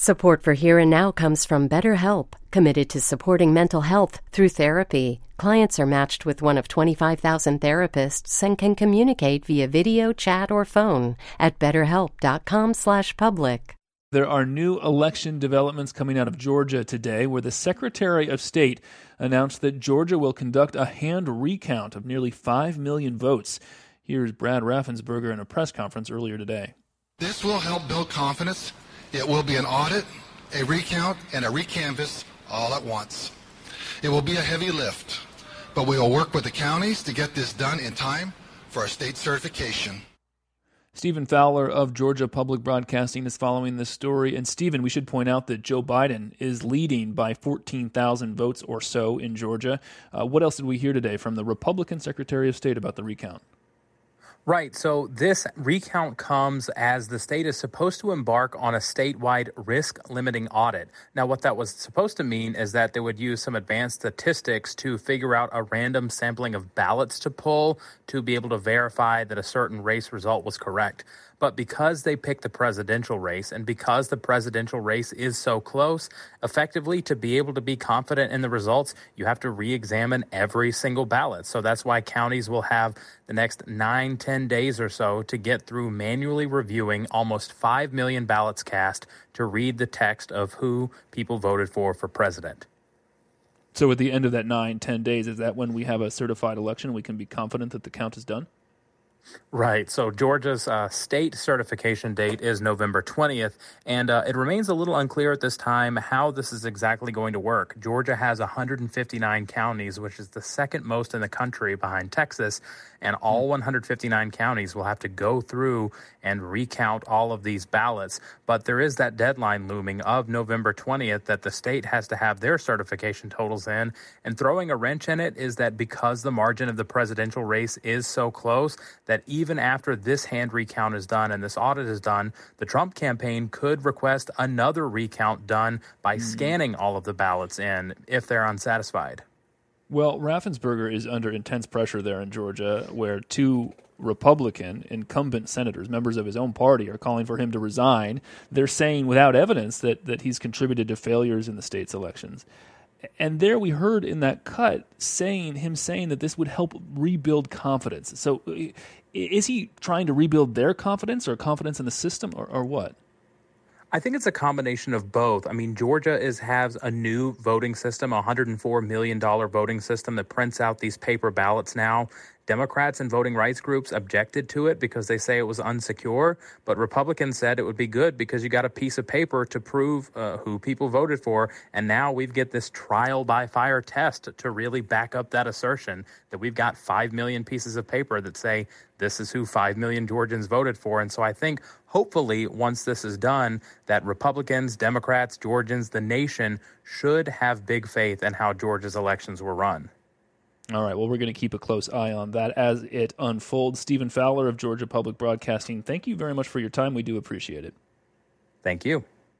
Support for Here and Now comes from BetterHelp, committed to supporting mental health through therapy. Clients are matched with one of 25,000 therapists and can communicate via video, chat, or phone at betterhelp.com/public. There are new election developments coming out of Georgia today, where the Secretary of State announced that Georgia will conduct a hand recount of nearly 5 million votes. Here's Brad Raffensperger in a press conference earlier today. This will help build confidence. It will be an audit, a recount, and a recanvass all at once. It will be a heavy lift, but we will work with the counties to get this done in time for our state certification. Stephen Fowler of Georgia Public Broadcasting is following this story. And Stephen, we should point out that Joe Biden is leading by 14,000 votes or so in Georgia. What else did we hear today from the Republican Secretary of State about the recount? Right. So this recount comes as the state is supposed to embark on a statewide risk-limiting audit. Now, what that was supposed to mean is that they would use some advanced statistics to figure out a random sampling of ballots to pull to be able to verify that a certain race result was correct. But because they picked the presidential race and because the presidential race is so close, effectively to be able to be confident in the results, you have to re-examine every single ballot. So that's why counties will have the next 9-10 days or so to get through manually reviewing almost 5 million ballots cast to read the text of who people voted for president. So at the end of that 9-10 days, is that when we have a certified election, we can be confident that the count is done? Right. So Georgia's state certification date is November 20th, and it remains a little unclear at this time how this is exactly going to work. Georgia has 159 counties, which is the second most in the country behind Texas, and all 159 counties will have to go through and recount all of these ballots. But there is that deadline looming of November 20th that the state has to have their certification totals in. And throwing a wrench in it is that because the margin of the presidential race is so close, that even after this hand recount is done and this audit is done, the Trump campaign could request another recount done by scanning all of the ballots in if they're unsatisfied. Well, Raffensperger is under intense pressure there in Georgia, where two Republican incumbent senators, members of his own party, are calling for him to resign. They're saying without evidence that he's contributed to failures in the state's elections. And there we heard in that cut him saying that this would help rebuild confidence. So is he trying to rebuild their confidence or confidence in the system or what? I think it's a combination of both. I mean, Georgia has a new voting system, a $104 million voting system that prints out these paper ballots now. Democrats and voting rights groups objected to it because they say it was unsecure, but Republicans said it would be good because you got a piece of paper to prove who people voted for, and now we get this trial by fire test to really back up that assertion that we've got 5 million pieces of paper that say this is who 5 million Georgians voted for. And so I think hopefully once this is done, that Republicans, Democrats, Georgians, the nation should have big faith in how Georgia's elections were run. All right, well, we're going to keep a close eye on that as it unfolds. Stephen Fowler of Georgia Public Broadcasting, thank you very much for your time. We do appreciate it. Thank you.